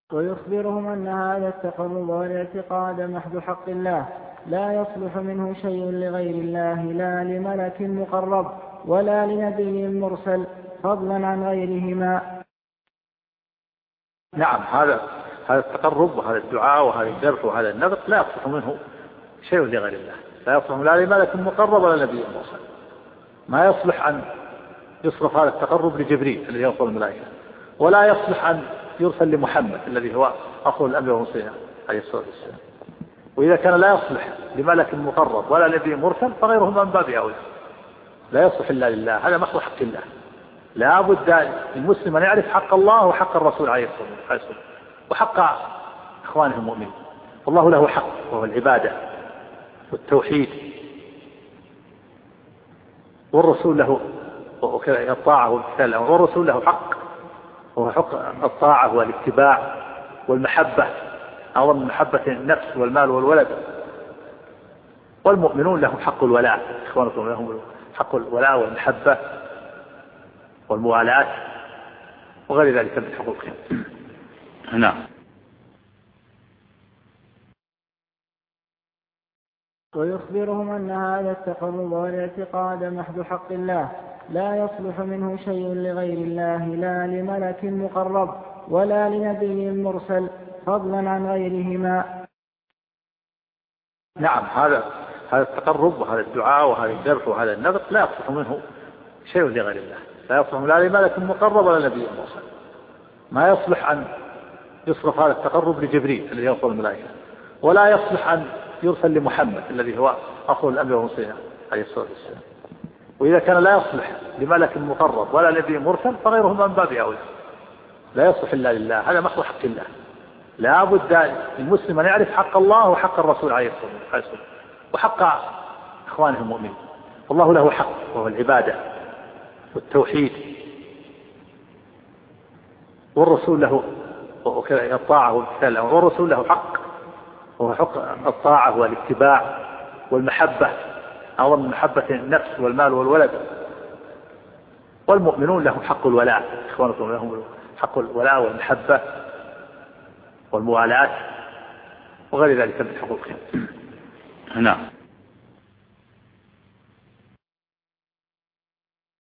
ويخبرهم أن هذا التقرب والاعتقاد محض حق الله لا يصلح منه شيء لغير الله، لا لملك مقرب ولا لنبي مرسل، فضلا عن غيرهما. نعم، هذا التقرب وهذا الدعاء وهذا الذبح وهذا النذر لا يصلح منه شيء لغير الله، لا يصلح لا لملك مقرب ولا نبي مرسل. ما يصلح أن يصرف هذا التقرب لجبريل الذي يوصل الملائكة، ولا يصلح أن يرسل لمحمد الذي هو أصل الأنبياء والمرسلين عليه الصلاة والسلام. وإذا كان لا يصلح لملك مقرب ولا نبي مرسل فغيرهم من باب أولى، لا يصلح إلا لله، هذا محض حق الله. لا بد المسلم أن يعرف حق الله وحق الرسول عليه الصلاة والسلام وحق إخوانه المؤمنين. والله له حق وهو العبادة والتوحيد، والرسول له الطاعة والامتثال، والرسول له حق وهو حق الطاعة والاتباع والمحبة، أعظم من محبة النفس والمال والولد. والمؤمنون لهم حق الولاء، إخوانكم لهم حق الولاء والمحبة والموالاة وغير ذلك من حقوقهم. نعم. ويخبرهم أن هذا التقرب والاعتقاد محض حق الله لا يصلح منه شيء لغير الله، لا لملك مقرب ولا لنبي مرسل، فضلا عن غيرهما. نعم، هذا التقرب وهذا الدعاء وهذا الذبح وهذا النذر لا يصلح منه شيء لغير الله، لا يصلح لا لملك مقرب ولا نبي مرسل. ما يصلح أن يصرف هذا التقرب لجبريل الذي يوصل الملائكة، ولا يصلح أن يرسل لمحمد الذي هو أصل الأنبياء والمرسلين عليه الصلاة والسلام. وإذا كان لا يصلح لملك مقرب ولا نبي مرسل فغيرهم من باب أولى، لا يصلح إلا لله، هذا محض حق الله. لا بد المسلم أن يعرف حق الله وحق الرسول عليه الصلاة والسلام وحق إخوانه المؤمنين. والله له حق وهو العبادة والتوحيد، والرسول له الطاعة والامتثال، والرسول له حق وهو حق الطاعة والاتباع والمحبة، أعظم من محبة النفس والمال والولد. والمؤمنون لهم حق الولاء، إخوانكم لهم حق الولاء والمحبة والموالاة وغير ذلك من حقوقهم. نعم.